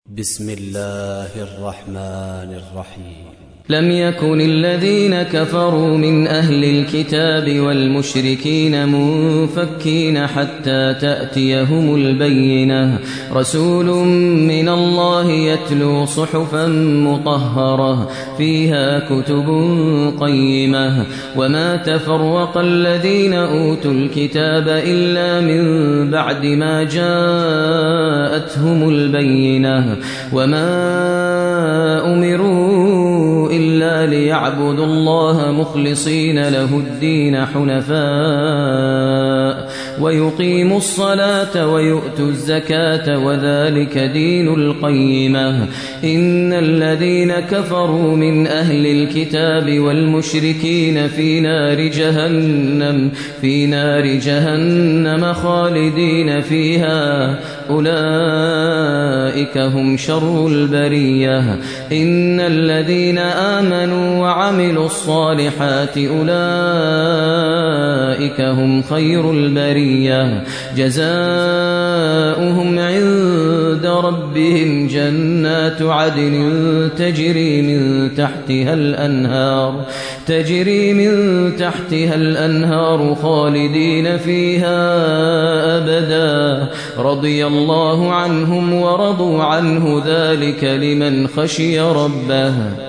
بسم الله الرحمن الرحيم. لم يكن الذين كفروا من أهل الكتاب والمشركين منفكين حتى تأتيهم البينة، رسول من الله يتلو صحفا مطهرة فيها كتب قيمة، وما تفرق الذين أوتوا الكتاب إلا من بعد ما جاءتهم البينة، وما أمروا إلا ليعبدوا الله مخلصين له الدين حنفاء ويقيموا الصلاة ويؤتوا الزكاة وذلك دين القيمة. إن الذين كفروا من أهل الكتاب والمشركين في نار جهنم خالدين فيها، أولئك هم شر البرية. إن الذين آمنوا وعملوا الصالحات أولئك هم خير البرية، جزاؤهم عند ربهم جنات عدن تجري من تحتها الأنهار خالدين فيها أبدا، رضي الله عنهم ورضوا عنه، ذلك لمن خشي ربه.